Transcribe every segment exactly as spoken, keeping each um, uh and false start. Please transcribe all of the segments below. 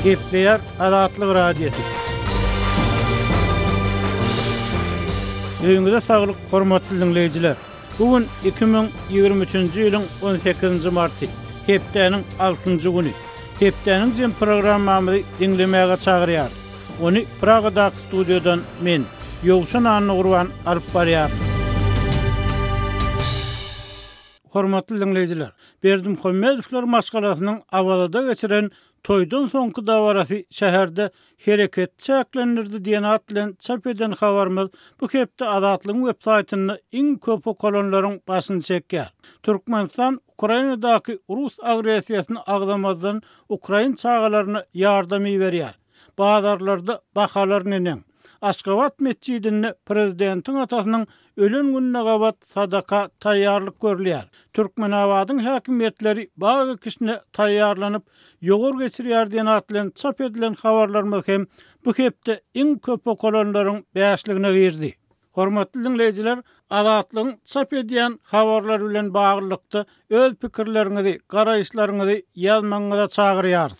Gepleyer Azatlyk Radiosu. Öňüňizde saglyk, hormatly dinleyijiler. Bugün iki bin ýygrimi üçinji ýylyň on sekizinji marty, hepdeniň altynjy güni. Hepdeniň jem programmamyzy dinlemäge çagyrýar. Onu Pragadaky studiodan men, Ýogşan Anny Gurban alyp barýar. Hormatly dinleyijiler, Berdimuhamedowlar maşgalasynyň awalada geçiren toýdan soňky dawarasy şäherde hereket çäklendirdi diýen at bilen çap eden habarymyz bu hepde Azatlygyň websaýtyny iň köp okolonlaryň başyny çekýär. Türkmenistan Ukrainadaky Rus agresiýasyny agdamazdan Ukrain çağalaryna ýardamy berýär. Bazarlarda bahalar nenen. Aşgabat mescidinde prezidentiň atasynyň ölen gününe gabat sadaka taýýarlyk görülýär. Türkmenabadyň häkimetleri bagy kişine taýýarlanyp ýogor geçirýär diýen at bilen çap edilen habarlarymyz hem bu hepde iň köp okolonlaryň bäşligine girdi. Hormatly dinleyijiler, Azatlygyň çap edýän habarlar bilen baglykda öz pikirleriňizi, garaýşlaryňyzy ýazmaňyza çagyrýarys.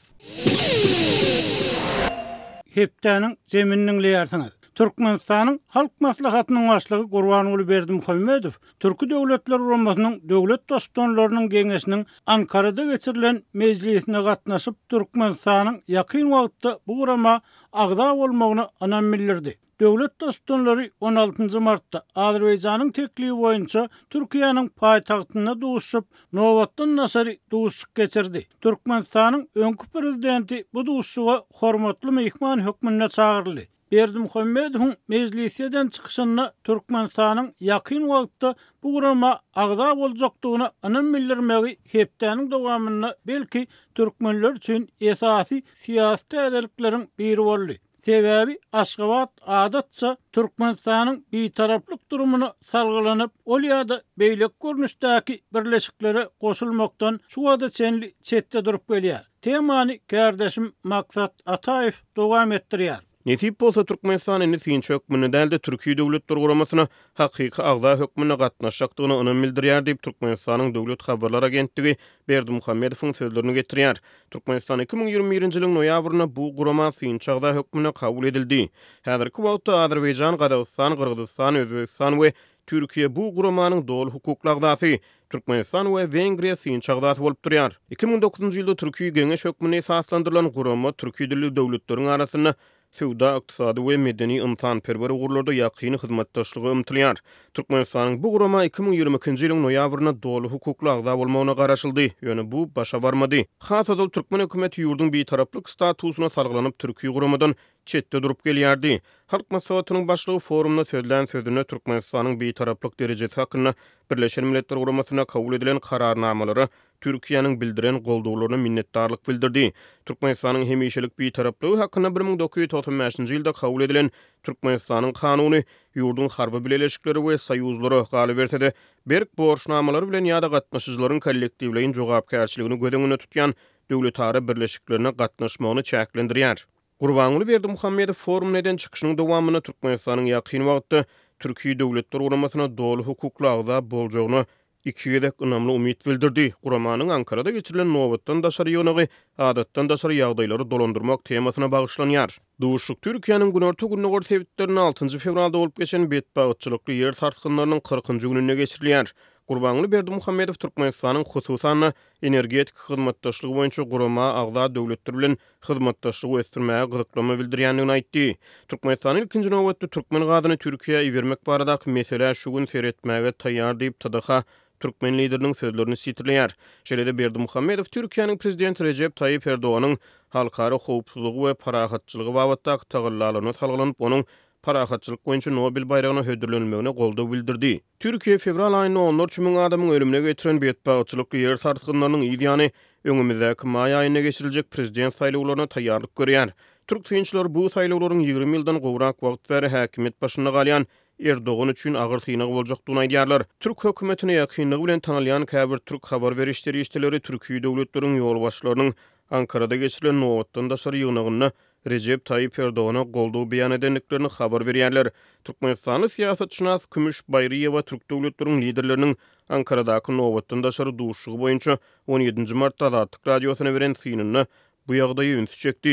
Hepdeniň jemininiň leýärsiňiz. Türkmenistanyň halk maslahatynyň başlygy Gurbanuly Berdimuhamedow, Türki Döwletler Guramasynyň döwlet dostonlarynyň geňeşiniň Ankarada geçirilen mejlisine gatnaşyp Türkmenistanyň ýakyn wagtda bu gurama agda bolmagyny anam bildirdi. Döwlet dostonlary on altynjy martda Azerbaýjanyň teklibi boýunça Türkiýanyň paýtagtyna duşup nowatdan nasary duşuk geçirdi. Türkmenistanyň öňkü prezidenti bu duşuga hormatly mehman hökmüne çagyrly. Berdimuhamedowyň mejlisden çykyşyna Türkmenistanyň ýakyn wagtda bu gurama agda boljakdygyna anam bildirmegi hepdeniň dowamyna belki türkmenler üçin esasy siýasy täzelikleriň biri boldy. Sebebi Aşgabat adatça Türkmenistanyň bitaraplyk durumuna salgylanyp, ol ýa-da beýlek görnüşdäki birleşiklere goşulmakdan şu wada çenli çetde durup gelýär. Temany kardeşim Maksat Ataýew dowam etdirýär. Nesip bolsa Türkmenistan indi synçy hökmüne däldi Türkiýe Döwletler Guramasyna hakyky agda hökmüne gatnaşjakdygyny önem bildirýär diýip Türkmenistanyň Döwlet habarlar agentligi Berdimuhamedowyň sözlerini getirýär. Türkmenistan iki bin ýygrimi birinji ýylyň noýabryna bu gurama synçy agda hökmüne kabul edildi. Häzirki wagtda Azerbaýjan, Gazagystan, Kyrgyzstan, Özbegistan we Türkiýe bu guramanyň dol hukukly agdasy, Türkmenistan we Wengriýa synçy agdasy bolup durýar. iki bin dokuzunjy ýylda Türkiýe geňeş hökmüne esaslandyrylan gurama Türkiýe dilli döwletleriň arasyna Sewda, iqtisady we medeni ymtan-perwer ugurlarda ýakyny hyzmatdaşlygy umtylýar. Türkmenistanyň bu gurama iki bin ýygrimi ikinji ýylyň noýabryna dolu hukukly agda bolmagyna garaşyldy. Ýöne bu başa barmady. Hasada Türkmen hökümeti ýurdun bitaraplyk statusyna salgylanyp Türkiýe guramadan çetde durup gelýärdi. Halk maslahatynyň başlygy forumda söýlen sözüne Türkmenistanyň bitaraplyk derejesi hakyna Birleşen Milletler Guramasyna kabul edilen kararnamalary Türkiýanyň bildiren golduglaryna minnetdarlyk bildirdi. Türkmenistanyň hemişelik bitaraplygy hakyna bir ming dokuz ýüz toksan beşinji ýylda kabul edilen Türkmenistanyň kanuny ýurdun harby bileşikleri we soýuzlary galy berse-de, berk borçnamalary bilen ýa-da gatnaşyjylaryň kollektiwleýin jogapkärçiligini gödeňine tutýan döwletary birleşiklerine gatnaşmagyny çäklendirýär. Gurbanuly Berdimuhamedow forum neden çykyşynyň dowamyna Türkmenistanyň ýakyn wagtda Türkiýe Döwletler Guramasyna dolu hukukly agda boljagyny iki ýedek ynamly umyt bildirdi. Guramanyň Ankarada geçirilen nowatdan daşary ýöneги adatdan daşary ýagdaýlary dolandyrmak temasyna bagışlanýar. Duşuk Türkiýanyň günorta gününe gor sebitlerini altynjy fevralda bolup geçen betbagatçylykly ýer tartykynlarynyň kırkynjy gününe geçirilýär. Gurbanuly Berdimuhamedow Türkmenistanyň hususan energetik hyzmatdaşlygy boýunça gurama agda döwletler bilen hyzmatdaşlygy ösdürmäge gyzyklama bildirýändigini aýtdy. Türkmenistanyň ikinji nowatda türkmen gadyny Türkiýe iwermek baradaky mesele şu gün seretmäge taýýar diýip T D H Türkmen lideriniň sözlerini sitirleýär. Şeýle Berdimuhamedow Türkiýanyň prezidenti Recep Tayyip Erdoganyň halkara howpsuzlygy we parahatçylygy babatda tagyllalaryna salgylanyp onuň parahatçylyk boýunça Nobel bayragyna hödürlenmegine goldaw bildirdi. Türkiýe fevral aýyna on üç ming adamyň ölümine getiren betbagatçylykly ýer tartykynlarynyň ýa-ni öňümizdäki maý aýyna geçiriljek prezident saýlawlaryna taýýarlyk görýär. Türk synçylar bu saýlawlaryň ýygrimi ýyldan gowrak wagt bäri häkimet başynda galýan Erdogan üçin agyr synaw boljakdygyny aýdýarlar. Türk hökümetine ýakynlygy bilen tanylýan käbir türk habar berişleri işçileri Türkiýe döwletleriň ýol başlarynyň Ankarada geçirilen nowatdan daşary ýygnagyna Recep Tayyip Erdoğan'a goldaw beýan edendiklerini habar berýärler. Türkmenistanly siýasatçynas Kümüş Bayriýewa Türk döwletleriniň liderleriniň Ankaradaky nowatdan daşary duşugy boýunça on ýedinji martda Azatlyk radiosyna beren synyny bu ýagdaýy ünsi çekdi.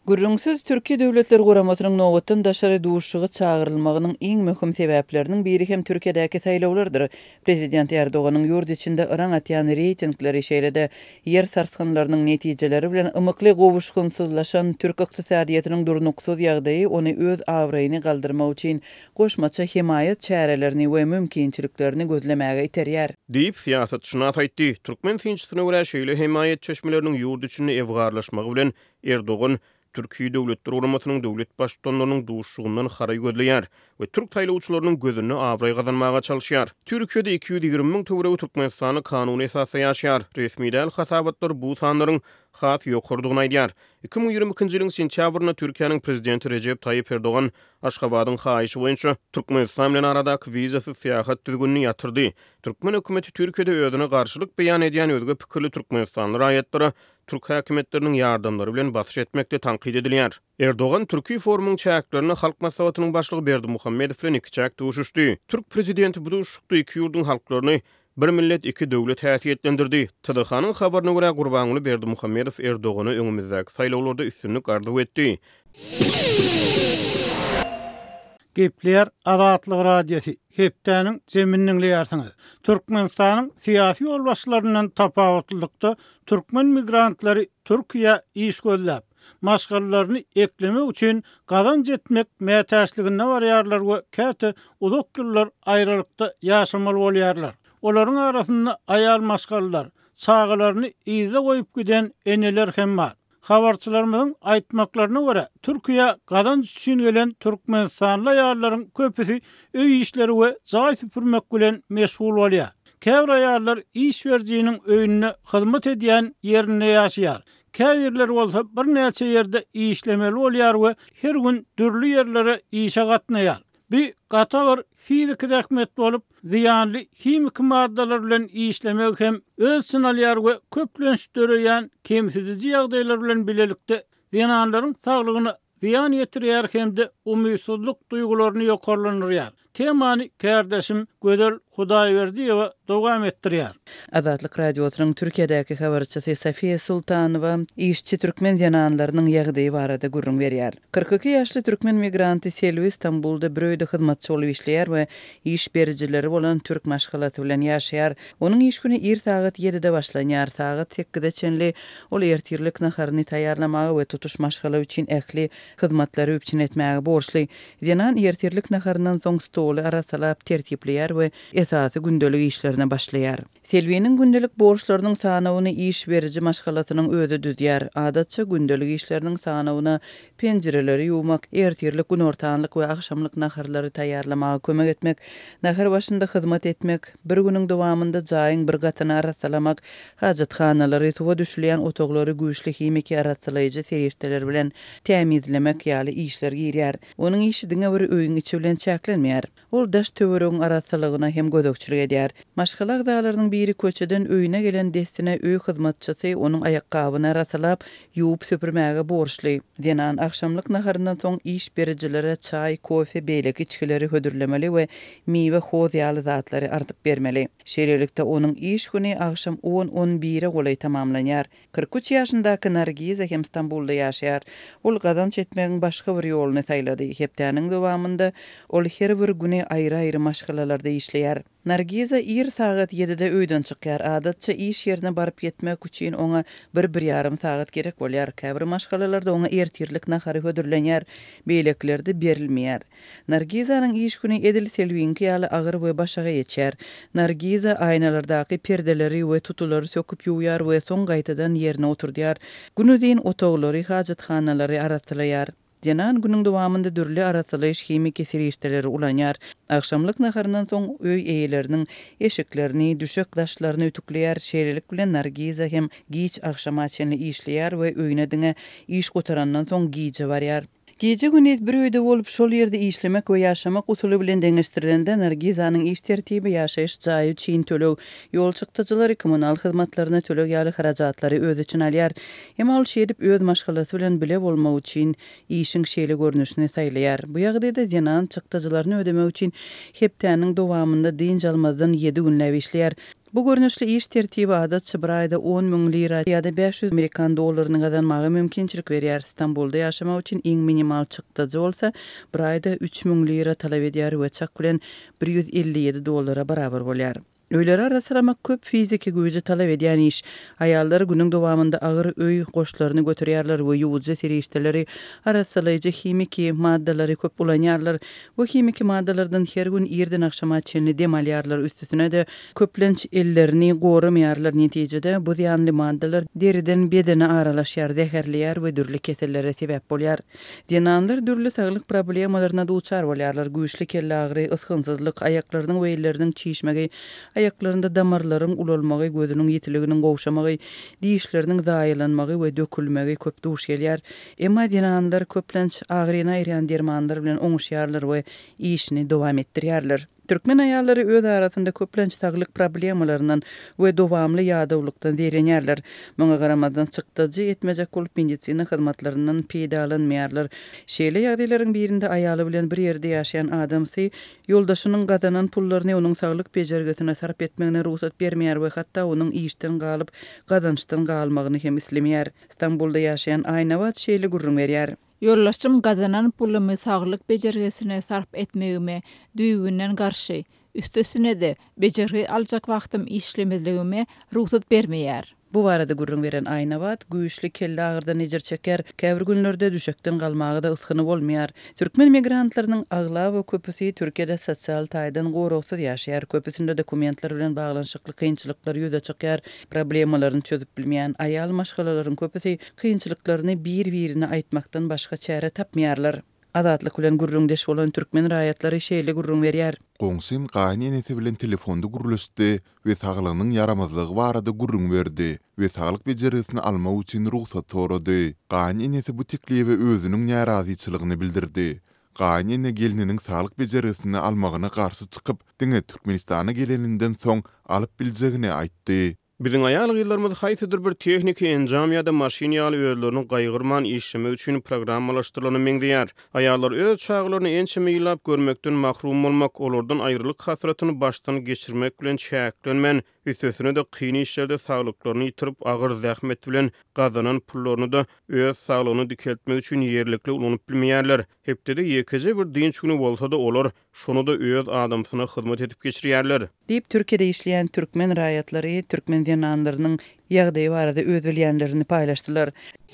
Gürrüňsiz Türkiýe Döwletleri Guramasynyň nowatdan daşary duşşugy çağırylmagynyň iň möhüm sebäpleriniň biri hem Türkiýedäki saýlawlardyr. Prezident Erdoganyň ýurt içinde ıraň atýan reytingleri şeýlede ýer sarsganlarynyň netijeleri bilen ymykly gowuşgunsuzlaşan türk ykdysadyýatynyň durnuksuz ýagdaýy ony öz awraýyny galdyrmak üçin goşmaça himayet çärelerini we mümkinçiliklerini gözlemäge iterýär. Diýip siýasatçyna aýtdy. Türkmen finçisine görä şeýle himayet çeşmeleriniň ýurt içinde ewgarlaşmagy bilen Erdogan Türkiýe Döwletleri Guramasynyň döwlet başçylarynyň duşşugyndan haray gözleýär we türk taýlawçylarynyň gözüni awray gazanmaga çalyşýar. Türkiýede iki yüz ýigirme miň töwereg türkmenistany kanuny esasy ýaşaýar. Resmi däl hasabatlar bu sanlaryň has ýokurdygyny aýdýar. iki bin ýigirme ikinji ýylyň sentýabrynda Türkiýanyň prezidenti Recep Tayyip Erdogan Aşgabatyň haýyşy boýunça Türkmenistan bilen aradaky wizasyz seýahat düzgünini ýatyrdy. Türkmen hökümeti Türkiýede özüne garşylyk beýan edýän özge pikirli türkmenistanly raýatlara Türk häkimetleriniň ýardamlary bilen basyş etmekde tanqid edilýär. Erdogan Türkiýe forumynyň çäklerini halk maslahatynyň başlygy Berdimuhammedow bilen iki çäk duşuşdy. Türk prezidenti bu duşuşda iki ýurdun halklaryny bir millet iki döwlet häsiýetlendirdi. T D H-nyň habaryna görä Gurbanuly Berdimuhammedow Erdogany öňümizdäki saýlawlarda üstünlük arzu etdi. Gepler Azatlyk Radiosu hepdäniň zemininiň ýartyny. Türkmenistanyň syýasy ýolbaşçylaryndan tapawutlykda türkmen migrantlary Türkiýe iş gözläp, maşgallaryny eklemek üçin gazanç etmek mätäçligine barýarlar we käte uzak ýyllar aýrylykda ýaşamaly bolýarlar. Olaryň arasynda aýal maşgallar, çağalaryny iýde goýup giden eneler hem bar. Habarçylarymyň aýtmaklaryna görä, Türkiýe gazanç üçin gelen türkmenistanly aýallaryň köpüsi öý işleri we jaý süpürmek bilen meşgul bolýar. Käbir aýallar iş berjiniň öýüne hyzmat edýän ýerinde ýaşaýar. Käbirler bolsa bir näçe ýerde işlemeli bolýar we her gün dürli ýerlere işe gatnaýar. Bir gatalar fizik ähmet bolup, ziyanly kimik maddalar bilen işlemek hem öz synalýar we köplenşdirýän kemsizici ýagdaýlar bilen bilelikde zinanlaryň saglygyny ziyan ýetirýär hemde umydsuzlyk duýgularyny ýokarlanýar. Temany kardeşim Gödel Hudaýberdiýewa dowam etdirýär. Azatlyk radiosynyň Türkiýedäki habarçysy Safiýe Sultanowa işçi türkmen ýananlarynyň ýagdaýy barada gurrun berýär. kırk iki ýaşly türkmen migranty Selvi İstanbulda bir öýde hyzmatçy bolup işleýär we iş berjileri bolan türk maşgalaty bilen ýaşaýar. Onuň iş güni er saat ýedide başlanýar, saat sekizde çenli ol ertirlik naharyny taýýarlamagy we tutuş maşgala üçin ähli hyzmatlary üçin etmäge borçly. Ýanan ertirlik naharyndan soň stoly arasalap tertipleyýär we esasy gündelik işlerine başlaýar. Selviýiniň gündelik borçlarynyň sanawyny iş beriji maşgalatynyň özü düzýär. Adatça gündelik işleriniň sanawyna penjireleri ýuwmak, ertirlik gün ortanlyk we akşamlyk naharlary taýýarlamaga kömek etmek, nahar başynda hyzmat etmek, bir günüň dowamynda jaýyň bir gatyny arasalamak, hajatxanalary, suwa düşülýän otaklary güýçli himiki arasalaýjy serişdeler bilen tämizlemek ýaly işler girýär. Onuň işi diňe bir öýüň içi bilen çäklenmeýär. Ol daş töweregiň arasalagyna hem gödökçilik edýär. Maşgalak daglarynyň biri köçeden öýüne gelen destine öý hyzmatçysy onuň aýakgabyny arasalap ýuwup süpürmäge borçly. Denan akşamlyk naharyndan soň iş berijilere çay, kofe, beýlek içkileri hödürlemeli we miwe hoz ýaly zatlary artyp bermeli. Şeýlelikde onuň iş güni akşam on on bire golay tamamlanýar. kırk üç ýaşyndaky Nargiza hem İstanbulda ýaşaýar. Ol gazanç etmegiň başga bir ýoluny taýlady. Hepdäniň dowamynda ol her bir güni aýry-aýry maşgalalarda işleýär. Nargiza er saat ýedide öýden çykýar. Adatça iş ýerine baryp ýetmek üçin oňa bir bir ýarym saat gerek bolýar. Käbir maşgalalarda oňa ertirlik nahary hödürlenýär, beýlekleri berilmeýär. Nargizanyň iş güni edil selwiňki ýaly agyr we başaga ýetýär. Nargiza aýnalardaky perdeleri we tutulary söküp ýuwýar we soň gaýtadan ýerine oturdýar. Günüdiň otaklary, hajatxanalary arasalaýar. Denan günüň dowamynda dürli arasalaýyş himiki serişdeleri ulanýar. Akşamlyk naharyndan soň öý eýleriniň eşiklerini, düşek daşlaryny ütükleýär. Şeýlelik bilen Nargiza hem giç akşama çenli işleýär we öýüne diňe iş gotarandan soň giýje barýar. Gece gündüz bir öýde bolup şol ýerde işlemek we ýaşamak usuly bilen deňeşdirilende Nargizanyň iş tertibi ýaşaýyş jaýy üçin töleg, ýol çykdyjylary kommunal hyzmatlaryna töleg ýaly harajatlary öz üçin alýar. Hem ol şeýdip öz maşgalasy bilen bile bolmak üçin işiň şeýle görnüşini saýlaýar. Bu ýagdaýda ýanan çykdyjylaryny ödemek üçin hepdäniň dowamynda diň almazdan ýedi günläp işleýär. Bu görnüşli iş tertibi adatça bir ayda on min lira ýa-da beş yüz Amerikan dollaryny gazanmagy mümkinçilik berýär. İstanbulda ýaşamak üçin iň minimal çykdyjy bolsa, bir ayda üç min lira talap edýär we çak bilen bir yüz elli ýedi dollara barabar bolýar. Öýleri arasalamak köp fiziki güýji talap edýän iş. Aýallar günüň dowamında agyr öý goşlaryny götürýärler we ýuwjy serişdeleri arasalaýjy himiki maddalary köp ulanýarlar. Bu himiki maddalardan her gün ýerden akşama çenli dem alýarlar. Üstüne de köplenç ellerini goramaýarlar. Netijede bu ziyanly maddalar deriden bedene aralaşýar, zäherleýär we dürli kesellere sebäp bolýar. Dinanlar dürli saglyk problemalaryna duçar bolýarlar. Güýçli kelle agry, ysgynsyzlyk, aýaklarynyň we elleriniň çiýişmegi, ayaklarında damarların ulalmagy, gözünün ýetiliginiň gowşamagy, dişleriniň zaýylanmagy we dökülmegi köp duş gelýär. Emma dinanlar köplenç agryna aýran dermanlar bilen oňuşýarlar we işini dowam etdirýärler. Türkmen aýallary öz arasynda köplenç saglyk problemalarynyň we dowamly ýadawlykdan derенýärler. Muňa garamadan çykdyjy etmejek bolup medisina hyzmatlarynyň peýdalanmaýarlar. Şeýle ýagdaýlaryň birinde aýaly bilen bir ýerde ýaşaýan adamsy ýoldaşynyň gazanan pullaryny onuň saglyk bejergesine sarp etmegine ruhsat bermeýär we hatda onuň işden galyp gazançdan galmagyny hem islemeýär. İstanbulda ýaşaýan Aýnawat şeýle gurrun berýär. Yollaşım gazanan pulumy saglyk bejergesine sarp etmegime düýbünden garşy. Üstesine de bejergi aljak wagtym işlemezligime ruhsat bermeýär. Bu barada gurrun beren Aýnawat güýçli kelle agyrdan ejer çeker, käbir günlerde düşekden galmagy da ysgyny bolmaýar. Türkmen migrantlarynyň agla we köpüsi Türkiýede sosial taýdan gorugsyz ýaşaýar. Köpüsinde dokumentler bilen baglanşykly kynçylyklar ýüze çykýar. Problemalaryny çözüp bilmeýän aýal maşgalalaryň köpüsi kynçylyklaryny bir-birine aýtmakdan başga çäre tapmaýarlar. Adatlyk bilen gurrundeş bolan türkmen raýatlary şeýle gurrun berýär. Goňsym gaýny eneti bilen telefonda guruluşdy we saglygynyň yaramazlygy barada gurrun berdi we saglyk bejergesini almak üçin ruhsat sorady. Gaýny eneti bu tekliwe özüniň narazyçylygyny bildirdi. Gaýny ene gelininiň saglyk bejergesini almagyna garşy çykyp, diňe Türkmenistana geleninden soň alyp biljegini aýtdy. Biziň aýal ýyllarymyz haýsydyr bir tehnik enjam ýa-da maşyn ýaly öýlerini gaýgyrman işlemek üçin programmalaşdyrylany meňdeýär. Aýallar öz çaglaryny ençe meýlap görmekden mahrum bolmak, olardan aýrylyk hasratyny başdan geçirmek bilen çäklenmen, üstesine de kyn işlerde saglyklaryny ýitirip agyr zähmet bilen gazanan pullaryny da öz saglygyny dikeltmek üçin ýerlikli ulanyp bilmeýärler. Hepde de ýekece bir dinç güni bolsa da olar şonu da öz adamsyna hyzmat edip geçirýärler. Diýip Türkiýede işleýän türkmen raýatlary türkmen dinanlarynyň ýagdaýy barada öz bilýänlerini paýlaşdylar.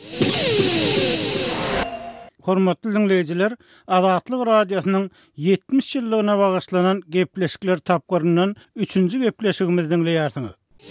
Hormatly dinleýijiler, Azatlyk radiosynyň ýetmiş ýyllygyna bagyşlanan gepleşikler tapgaryndan üçünji gepleşigimizi dinleýärsiňiz.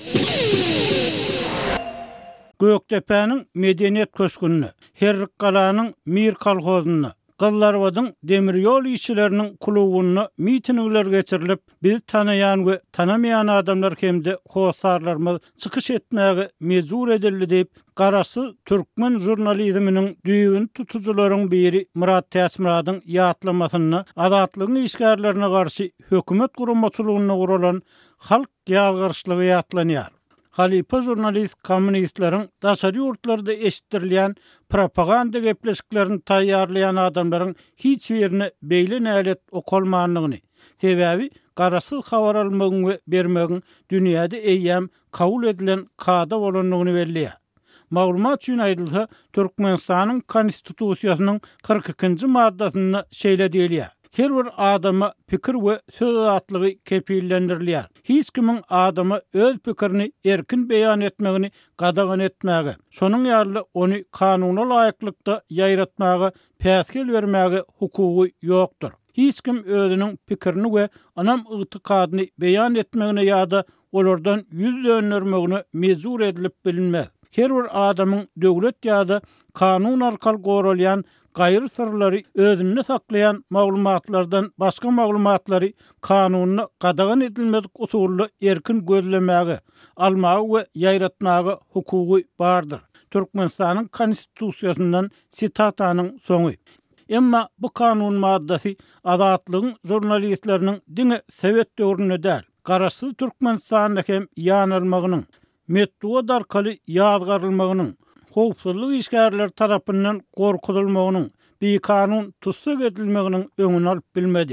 Göktepe'niň medeniýet köşkünini, Herrik galanyň Mir kolhozyny, Gyllarwadyň demir ýol işçileriniň klubyny mitingler geçirilip, bizi tanaýan we tanamaýan adamlar hemde howsarlarymyz çykyş etmäge mejbur edildi diýip garasy türkmen jurnalizminiň düýbün tutujularyň biri Murat Täsmiradyň ýatlamasyny azatlygyň işgärlerine garşy hökümet guramaçylygyna guralan halk ýalgyrçylygy ýatlanýar. Halipa jurnalist kommunistleriň daşary ýurtlarda eşitdirilýän propaganda gepleşiklerini taýýarlayan adamlaryň hiç birini beýle nälet okolmanlygyny, sebäbi garasy habar almagyň we bermegiň dünýäde eýýäm kabul edilen kada bolanlygyny belliýär. Maglumat üçin aýdylsa, Türkmenistanyň konstitusiýasynyň kırk ikinji maddasyny şeýle diýilýär. Her bir adama pikir we söz azatlygy kepillendirilýär. Hiç kimiň adama öz pikirini erkin beýan etmegini gadagan etmäge, şonuň ýaly ony kanuny laýyklykda ýaýratmaga, päsgel bermäge hukugy ýokdur. Hiç kim özüniň pikirini we anam ygtykadyny beýan etmegine ýa-da olardan ýüz döndürmegine mejbur edilip bilinmez. Her bir adamyň döwlet ýa-da kanun arkaly goralýan gaýry sırlary özünde saklayan maglumatlardan başga maglumatlary kanunyny gadagan edilmedik usully erkin gözlemäge, almagy we ýaýratmagy hukugy bardyr. Türkmenistanyň konstitusiýasyndan sitatanyň soňy. Emma bu kanun maddasy azatlygyň jurnalistleriniň diňe Sowet döwrüne däl, garasy Türkmenistanda hem ýanylmagynyň, metduwa darkaly ýazgarylmagynyň, howpsuzlyk işgärleri tarapyndan gorkutulmagynyň, bir kanun tutsak edilmeginiň öňüni alyp bilmedi.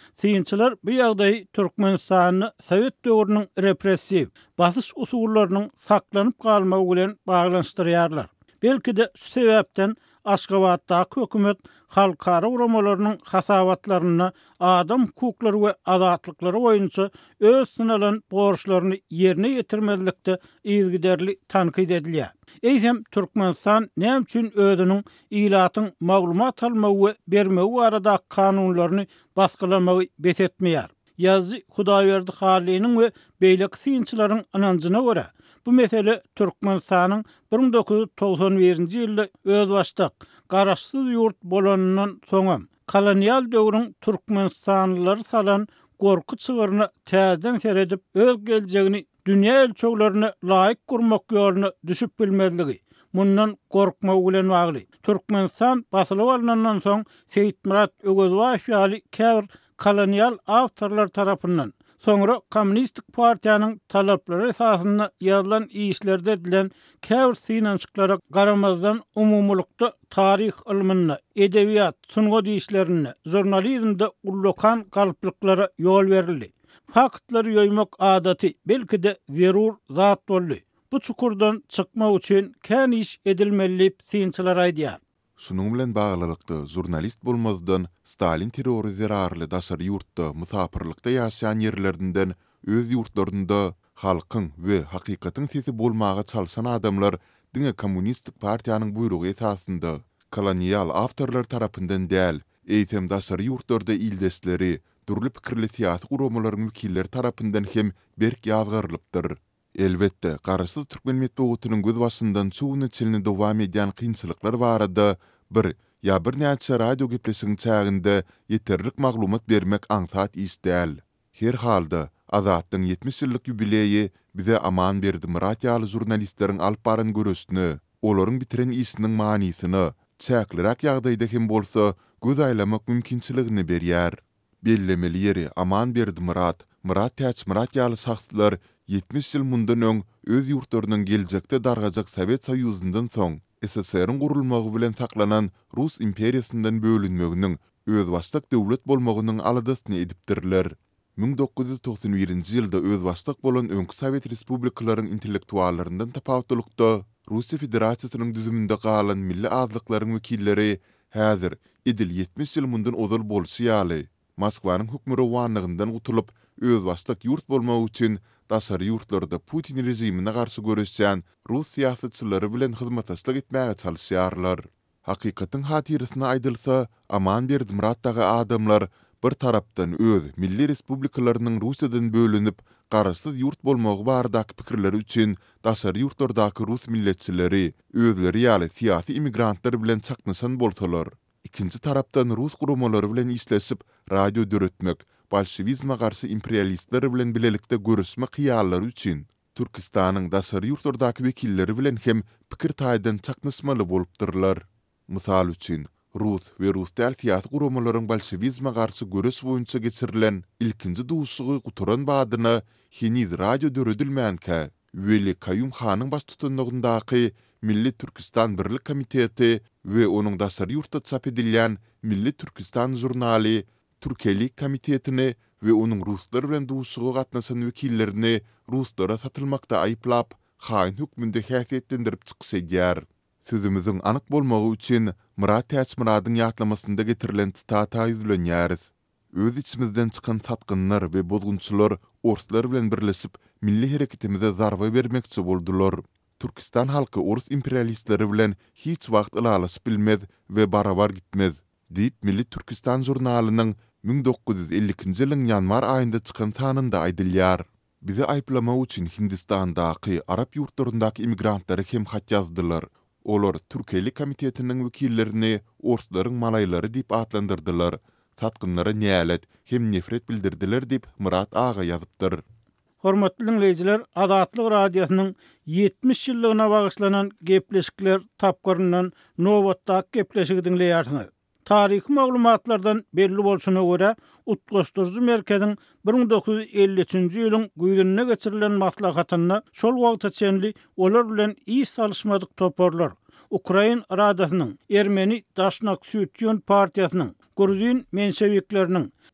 Siyinçiler bu ýagdaýy Türkmenistany Sowet döwrüniň repressiw basyş usullarynyň saklanyp galmagy bilen baglanşdyrýarlar. Belki-de şu sebäpden Aşgabatdaky hökümet halkara uramalarynyň hasabatlaryny adam hukuklary we azatlykları boýunça öz synalan borçlaryny ýerine ýetirmezlikde ýygyderli tankyd edilýär. Eýsem Türkmenistan näme üçin özüniň ilatyň maglumat almagy we bermegi arada kanunlaryny baskylamagy betetmeýär? Ýazy Hudaýberdi Haliynyň we beýleki siyinçilaryň ananjyna görä, bu mesele Türkmenistanyň bir ming dokuz ýüz togson birinji ýylda öz başlyk garaşsyz ýurt bolanyndan soňam kolonial döwrüň Türkmenistanlylary salan gorku çygyryny täzeden seredip öz geljegini dünýä ölçeglerine laýyk gurmak ýolyna düşüp bilmezligi mundan gorkmak bilen bagly. Türkmenistan basylyp alynandan soň Seyitmurat Ögözbaýew ýaly käbir kolonial awtorlar tarapyndan, soňra Kommunistik partiýanyň talaplary esasynda ýazylan işlerde edilen käbir synançyklara garamazdan umumlukda tarih ilmine, edebiýat, sunga diýişlerine, jurnalizmde ullokan galyplyklara ýol berildi. Faktlary ýoýmak adaty belki-de zerur zat boldy. Bu çukurdan çykmak üçin kän iş edilmeli siyinçiler aýdýar. Şunun bilen baglylykda jurnalist bolmazdan Stalin terrori zerarly daşary ýurtda musapyrlykda ýaşaýan ýerlerinden öz ýurtlarynda halkyň we hakykatyň sesi bolmaga çalşan adamlar diňe Kommunistik partiýanyň buyrugy esasynda kolonial awtorlar tarapyndan däl, eýtem daşary ýurtlarda ildesleri, durly pikirli siýasy guramalaryň wekilleri tarapyndan hem berk ýazgyrylypdyr. Elbette, garaşsyz türkmen medeniýetiniň göz başyndan çuwuny çelini dowam edýän kynçylyklar barada bir ýa bir näçe radio gepleşigiň çäginde ýeterlik maglumat bermek aňsat iş däl. Her halda Azatyň ýetmiş ýyllyk ýubileýi bize aman berdi Murat ýaly jurnalistleriň alyp baran görüşini, olaryň bitiren işiniň manysyny çäklirak ýagdaýda hem bolsa göz aýlamak mümkinçiligini berýär. Bellemeli ýeri aman berdi Murat, Murat täç Murat ýaly saxtlar ýetmiş ýyl mundan öň öz ýurtlarynyň geljekde dargajak Sowet Soýuzynyň soň S S R-iň gurulmagy bilen saklanan Rus imperiýasyndan bölünmeginiň öz başlyk döwlet bolmagynyň aladasyny edipdirler. ming dokuz ýüz togson birinji ýylda öz başlyk bolan öňkü Sowet respublikalarynyň intellektuallaryndan tapawutlykda Russiýa Federasiýasynyň düzüminde galan milli azlyklaryň wekilleri häzir edil ýetmiş ýyl mundan ozal bolşýaly Moskwanyň hukmy rowandygyndan gutulup öz başlyk ýurt bolmagy üçin daşary ýurtlarda Putin rejimine garşy görüşýän Rus siýasatçylary bilen hyzmatdaşlyk etmäge çalyşýarlar. Hakykatyň hatyrysyna aýdylsa, aman berdi Muratdagy adamlar bir tarapdan öz milli respublikalarynyň Russiýadan bölünip garaşsyz ýurt bolmagy baradaky pikirleri üçin daşary ýurtlardaky Rus milletçileri özleri ýaly siýasy immigrantlar bilen çaknaşan bolsalar, ikinji tarapdan Rus gurumalary bilen işleşip radio döretmek, bolşewizme garşy imperialistler bilen bilelikde görüşmek hyýallary üçin Türkistanyň daşary ýurtlardaky wekilleri bilen hem pikir taýdan çaknaşmaly bolupdyrlar. Mysal üçin Rus we Rus däl siýasy guramalaryň bolşewizme garşy görüş boýunça geçirilen ilkinji duşugy guturan badyna heniz radio döredilmänkä Veli Kayum Hanyň baş tutanlygyndaky Milli Türkistan Birlik Komiteti we onuň daşary ýurtda çap edilýän Milli Türkistan jurnaly Türkelik Komitetini we onuň ruslar bilen duşugy gatnaşan wekillerini ruslara satylmakda aýplap, haýyn hükmünde häsiýetlendirip çyksaýar. Sözümüzün anyk bolmagy üçin Murat Täç Muradyň ýatlamasynda getirilen stata ýüzlenýäris. Öz içimizden çykan satgynlar we bozgunçylar oruslar bilen birleşip milli hereketimize zarba bermekçi boldular. Türkistan halky orus imperialistleri bilen hiç wagt ılalaşyp bilmez we barabar gitmez, diýip Milli Türkistan jurnalynyň ming dokuz ýüz ellikinji ýylyň ýanwar aýynda çykan sanynda aýdylýar. Bizi aýplamak üçin Hindistandaky, Arap ýurtlaryndaky immigrantlara hem hat ýazdylar. Olar Türkelik Komitetiniň wekillerini orslaryň malaýlary diýip atlandyrdylar. Satgynlara nälet hem nefret bildirdiler diýip Murat aga ýazypdyr. Hormatly dinleýijiler, Azatlyk radiosynyň ýetmiş ýyllygyna bagyşlanan gepleşikler tapgaryndan nowatdaky gepleşigi dinleýärsiňiz. Taryhy maglumatlardan belli bolşuna görä, Utgaşdyrjy merkeziň bir ming dokuz ýüz elli üçinji ýylyň güýdüne geçirilen maslahatyna şol wagta çenli olar bilen iş salışmadyk toporlar Ukrain radiosynyň, Ermeni Daşnak Sütyon partiýasynyň, Gruzin menşevikleriniň,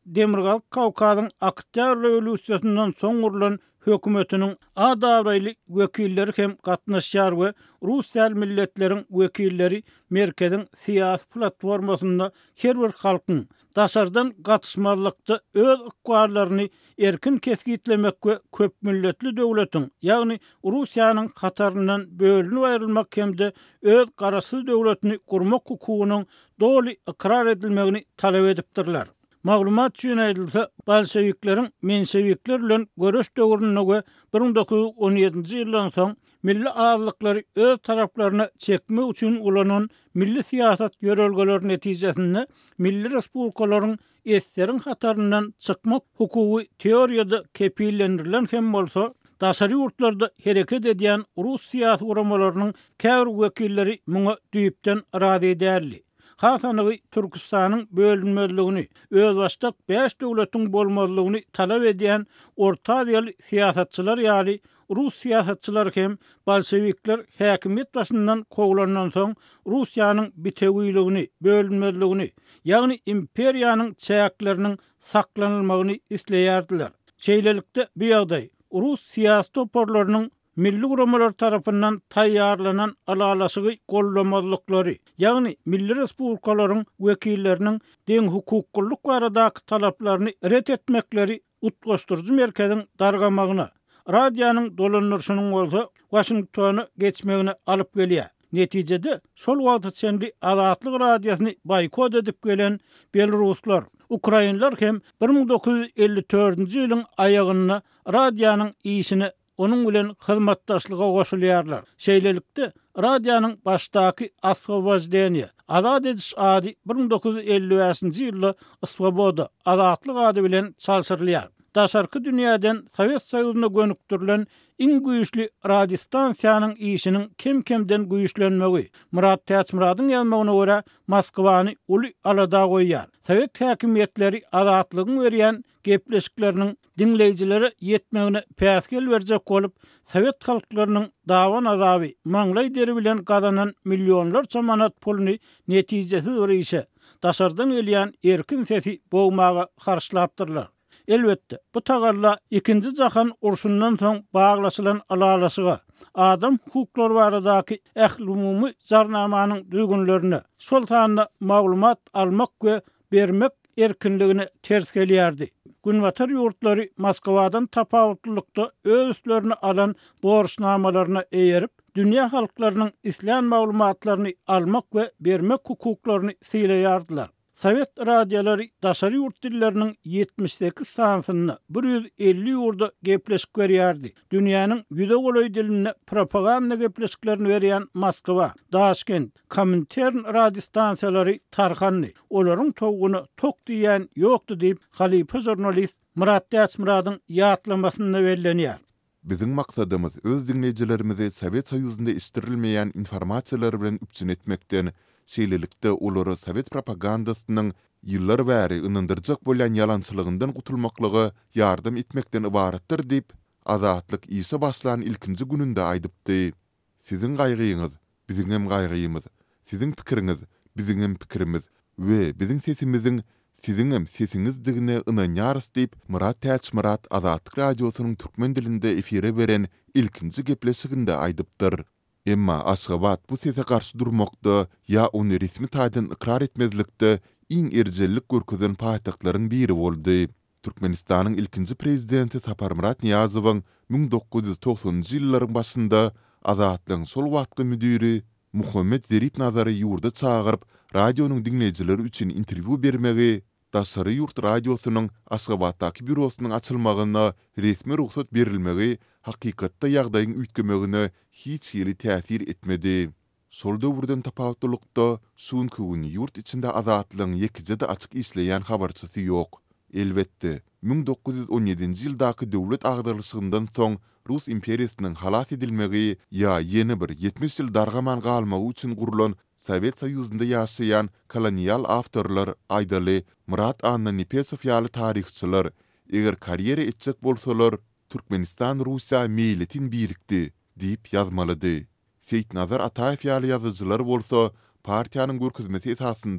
Demirgal Kawkazyň aktyor rewolýusiýasyndan soň gurulan hökümetiniň adabraýly wekilleri hem gatnaşýar we rus ýal milletleriň wekilleri merkeziň siýasy platformasynda her bir halkyň daşardan gatışmalykda öz ykbarlaryny erkin kesgitlemek we köp milletli döwletiň, ýagny Russiýanyň hataryndan bölünip aýrylmak hemde öz garaşsyz döwletini gurmak hukugynyň doly ikrar edilmegini talap edipdirler. Maglumat üçin aýdylsa, bolşewikleriň menşewikler bilen görüş döwrüne we bir miň dokuz ýüz on ýedinji ýyldan soň milli azlyklary öz taraplaryna çekmek üçin ulanan milli siýasat ýörelgeleri netijesinde milli respublikalaryň eslerin hataryndan çykmak hukugy teoriýada kepillendirilen hem bolsa, daşary ýurtlarda hereket edýän Rus siýasy uramalarynyň käbir wekilleri muňa düýpden razy edýärli. Hasanygy Türkistanyň bölünmezligini, öz başdak beş döwletiň bolmazlygyny talap edýän orta ýyl siýasatçylar ýaly Rus siýasatçylary hem bolşewikler häkimet başyndan kowlanan soň Russiýanyň bitewigligini, bölünmezligini, ýagny imperiýanyň çäkleriniň saklanylmagyny isleýärdiler. Şeýlelikde bu ýagdaý Rus siýasat toparlarynyň milli uramalar tarapyndan taýýarlanan alalasy gollamazlyklary, ýagny milli respublikalaryň wekilleriniň deň hukuklyk baradaky talaplaryny ret etmekleri utgaşdyrjy merkeziň dargamagyna, radiýanyň dolanýarynyň bolsa Washingtony geçmegine alyp gelýär. Netijede şol wagt içinde Azatlyk radiýasyny boykot edip gelen Belaruslar, Ukrainlar hem bir miň dokuz ýüz elli dördünji ýylyň aýagyna radiýanyň işini onun bilen hyzmatdaşlyga goşulýarlar. Şeýlelikde radiýanyň başdaky Osvobozdeniýa, azad ediş ady bir miň dokuz ýüz elli beşinji ýylda Svoboda, azatlyk ady bilen çalşyrylýar. Daşarky dünýäden Sowet Soýuzyna gönüktirilen iň güýçli radiostansiýanyň işiniň kem-kemden güýçlenmegi Murat Täçmuradyň ýazmagyna görä Moskwany uly alada goýýar. Sowet häkimetleri azatlygyň berýän gepleşikleriniň dinleýijilere ýetmegine päsgel berjek bolup, Sowet halklarynyň dawan azaby, maňlay deri bilen gazanan millionlarça manat puluny netijesiz berýişe, daşardan gelýän erkin sesi bogmaga garşylapdyrlar. Elbette, bu tagalla ikinji jahan urşundan soň baglaşylan alalaşyga, adam hukuklary baradaky ählumumy jarnamanyň düýgünlerine, şol sanyna maglumat almak we bermek erkinligine ters gelýärdi. Günwatar ýurtlary Moskwadan tapawutlykda öz üstlerine alan borçnamalaryna eýerip, dünýä halklarynyň islam maglumatlaryny almak we bermek hukuklaryny sylaýardylar. Sowet radiýalary daşary ýurt dilleriniň ýetmiş sekiz sansyny bir ýüz elli ýurda gepleşik berýärdi. Dünýäniň ýüze goly diline propaganda gepleşiklerini berýän Moskwa, Daşkent, Komintern radiostansiýalary tarhanny, olaryň towguny tok diýen ýokdy diýip halipa jurnalist Murat Täçmuradyň ýatlamasyna bellenýär. Bizim maksadymız öz dinleyijilerimizi Sowet Soýuzynda istirilmeýän informasiýalar bilen üpçün etmekden, şeýlelikde olary Sowet propagandasynyň ýyllar bäri ynandyrjak bolýan ýalançylygyndan gutulmaklygy ýardym etmekden ibaratdyr diýip Azatlyk ýysa başlan ilkinji gününde aýdypdy. Siziň gaýgyňyz biziň hem gaýgymyz, siziň pikiriňiz biziň hem pikirimiz we biziň sesimiziň siziň hem sesiňizdigine ynanýarys diýip Murat Täçmurat Azatlyk radiosynyň türkmen dilinde efire beren ilkinji gepleşiginde aýdypdyr. Emma Aşgabat bu sese garşy durmakda ya ony resmi taýdan ikrar etmezlikde iň erjellik görkezen paýtaktlaryň biri boldy. Türkmenistanyň ilkinji prezidenti Saparmurat Niyazowyň bir miň dokuz ýüz togsonjy ýyllaryň başynda Azatlygyň sol wagtky müdiri Muhammed Zerip Nazary ýurda çagyryp radionyň dinleýijileri üçin interwiu bermegi, Daşary ýurt radiosynyň Aşgabatdaky bürosynyň açylmagyna resmi ruhsat berilmegi hakykatda ýagdaýyň üýtgemegine hiç ýeli täsir etmedi. Sol döwürden tapawutlykda suňky gün ýurt içinde azatlygyň ýekijede açyk isleýän habarçysy ýok. Elbetde, bir miň dokuz ýüz on ýedinji ýyldaky döwlet agdarlyşyndan soň Rus imperiýasynyň halas edilmegi ýa ýeni bir ýetmiş ýyl dargaman galmagy üçin gurulan Sowet Soýuzynda ýaşaýan kolonial awtorlar aýdaly Murat Anna Nepesow ýaly taryhçylar eger karýera etjek bolsalar Türkmenistan Russiýa milletin birikdi diýip ýazmalydy. Seyit Nazar Ataýew ýaly ýazyjylar bolsa partiýanyň görkezmesi esasında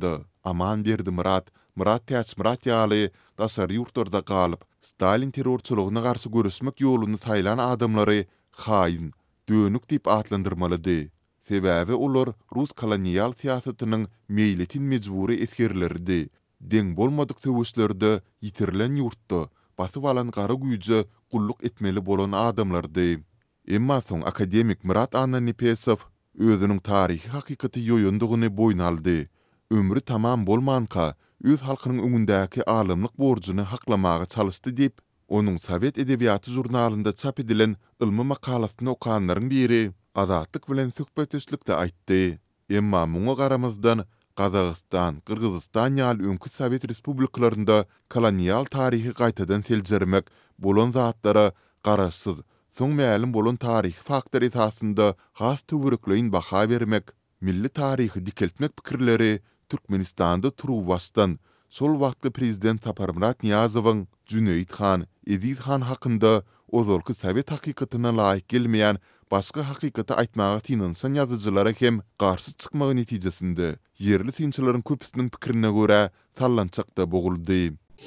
Aman berdi Murat, Murat Täç Murat ýaly dasar ýurtlarda galyp, Stalin terrorçylygyna garşy görüşmek ýoluny taýlan adamlary haýyn, dönük diýip atlandyrmalydy. Sebäbi ular Rus kolonial siýasatynyň meýletin mejburi etgerlerdi. Deň bolmadyk töwüşlerde ýitirilen ýurtda basyp alan gara güýje gulluk etmeli bolan adamlardy. Emma soň akademik Murat Ananipesov özüniň taryhy hakykaty ýoýundygyny boýna aldy. Ömrü tamam bolmanka öz halkynyň öňündäki alymlyk borjuny haklamaga çalışdy diýip, onuň Sowet edebiýaty jurnalynda çap edilen ilmi makalasyny okanlaryň biri Azatlyk bilen söhbetleşlikde aýtdy. Emma muňa garamazdan Kazakistan, Kırgızistan ýaly öňkü Sowet respublikalarynda kolonial taryhy gaýtadan seljermek bolan zatlara garaşsyz, soň mälim bolan taryhy faktor esasynda has töwerekleýin baha bermek, milli taryhy dikeltmek pikirleri Türkmenistanda turubastan sol wagtky prezident Saparmurat Niyazowyň Cüneyt Han, Edid Han hakynda ozalky Sowet hakykatyna laýyk gelmeýän başga hakykaty aýtmaga tinansan ýazyjylara hem garşy çykmagy netijesinde yerli tinçilerin köpüsiniň pikirine görä sallançakda boguldy.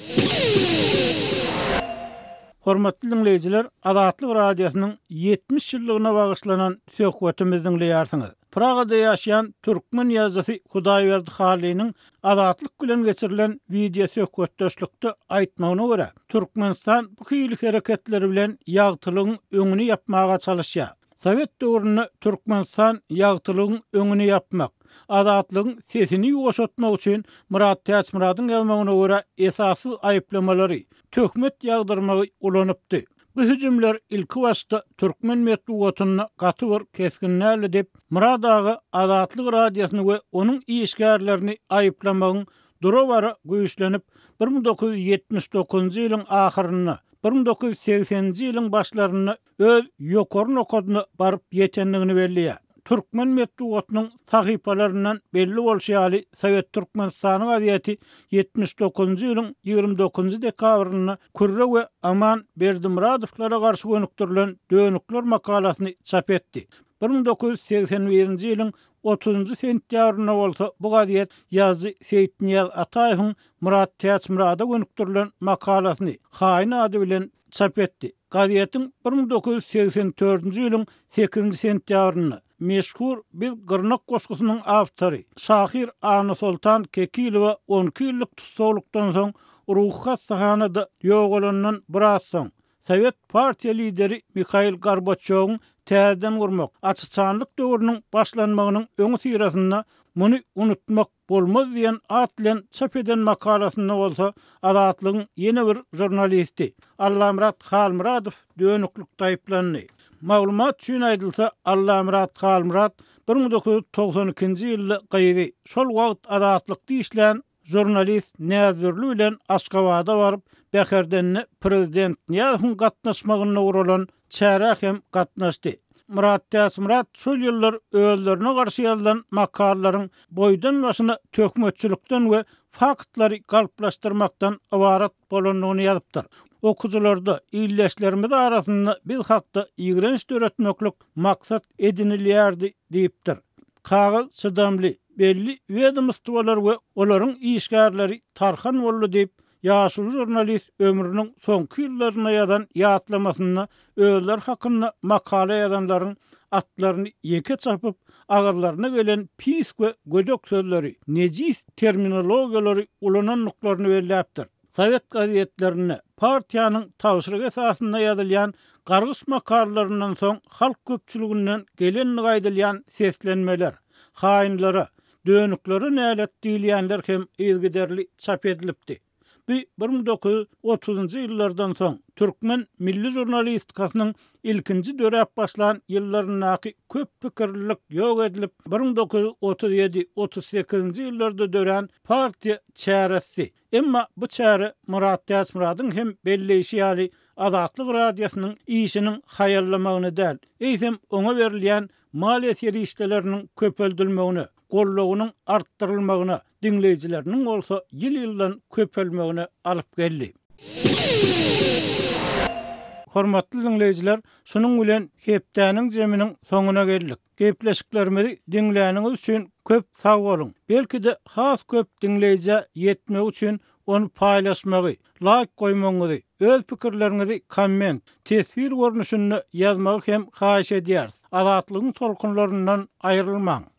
Hormatly dinleyijiler, Azatlyk radiosynyň yetmiş ýyllygyna bagyşlanan söhbetimizi dinleýärsiňiz. Pragada ýaşaýan türkmen ýazgysy Hudaýberdi Halynyň Azatlyk bilen geçirilen video söhbetdeşlikde aýtmagyna görä, Türkmenistan bu hyly hereketleri bilen ýagtylygyň öňüni ýapmaga çalışýar. Sowet döwründe Türkmenistan ýagtylygyň öňüni ýapmak, azatlygyň sesini ýoşatmak üçin Murat Täç Muradyň ýazmagyna görä esasy aýyplamalary, töhmet ýagdyrmagy ulanypdy. Bu hüjümler ilki başda Türkmen medeniýetyne gaty bir keskinlerle dep Murat ağa Azatlyk radiosyny we onuň işgärlerini aýyplamagyň durabara güýçlenip bir ming dokuz yüz ýetmiş dokuzunjy ýylyň ahyryna bir ming dokuz yüz seksenji ýylyň başlaryna öz ýokary nokadyna baryp ýetenligini belliýär. Türkmen medeniýetynyň sahypalaryndan belli bolşaly Sowet Türkmenistanyň waziyeti ýetmiş dokuzunjy ýylyň ýygrimi dokuzunjy dekabryna Kürre we Aman Berdimuradowlara garşy gönüktirilen dönükler makalasyny çap etdi. bir ming dokuz yüz seksen birinji ýylyň otuzunjy sentýabryna bolsa bu gazet ýazgy Seyit Niyaz Ataýewiň Murat Täç Murada gönüktirilen makalasyny haýyn ady bilen çap etdi. Gazetiň bir ming dokuz yüz seksen dördünjy ýylyň sekizinji sentýabryna meşhur bir gyrnak goşgusynyň awtory Şahir Ana Sultan Kekilowa on iki ýyllyk tutsaglykdan soň ruhat sahanada ýogalanan biraz soň Sowet partiýa lideri Mikhail Gorbaçowyň täzeden gurmak, açıçanlyk döwrüniň başlanmagynyň öňü sirasynda muny unutmak bolmaz diýen at bilen çap eden makalasynda bolsa Azatlygyň ýene bir jurnalisti Allamurat Halmuradow dönüklükde aýyplandy. Maglumat üçin aýdylsa, Allamurat Halmurad bir ming dokuz yüz togson ikinji ýylda gyýdy. Şol wagt Azatlykda işleýän jurnalist näzirli bilen Aşgabatda baryp Beherdenni prezident Niýazowyň gatnaşmagyna urulan çäre hem gatnaşdy. Murat Täç Murad şol ýyllar özlerine garşy ýazylan makalalaryň boýdan başyna töhmetçilikden we faktlary galplaşdyrmakdan ibarat bolanlygyny ýazypdyr. Okujularda illeşlerimiz arasynda bir hakda ýigrenç döretmeklik maksat edinilýärdi diýipdir. Kagaz çydamly belli wedmystwalar we olaryň işgärleri tarhan boldy diýip ýaşuly jurnalist ömrüniň soňky ýyllaryna ýazan ýatlamasyna özler hakynda makala ýazanlaryň atlaryny ýeke çapyp agazlaryna gelen pis we gödök sözleri, nejis terminologiýalary ulananlyklaryny belläpdir. Sowet gazetlerine partiýanyň tawşyrygy esasynda ýazylýan gargyş makalalaryndan soň halk köpçüliginden gelen gaýdylýan seslenmeler, haýynlara, dönüklere nälet diýilýänler hem ilgiderli çap edilipdi. bir ming dokuz yüz otuzunjy ýyllardan soň Türkmen milli jurnalistikasynyň ilkinji döräp başlan ýyllarynaky köp pikirlilik ýok edilip bir ming dokuz yüz otuz ýedi otuz sekizinji ýyllarda dören partiýa çäresi. Emma bu çäre Murat Täç Muradyň hem belleýişi ýaly Azatlyk radiosynyň işiniň haýallamagyny däl, eýsem oňa berilýän maliýet işleriniň köpeldilmegine, gollagynyň artdyrylmagyna, dinleýijileriniň bolsa ýyl-ýyldan köpelmegine alyp geldi. Hormatly dinleyijiler, şunun bilen hepdäniň jeminiň soňuna geldik. Gepleşiklerimizi dinläniňiz üçin köp sag bolun. Belki de has köp dinleýije ýetmek üçin onu paýlaşmagy, like goýmagy, öz pikirleriňizi komment, tesir görnüşünde ýazmagy hem haýyş edýär. Azatlygyň tolkunlaryndan aýrylmaň.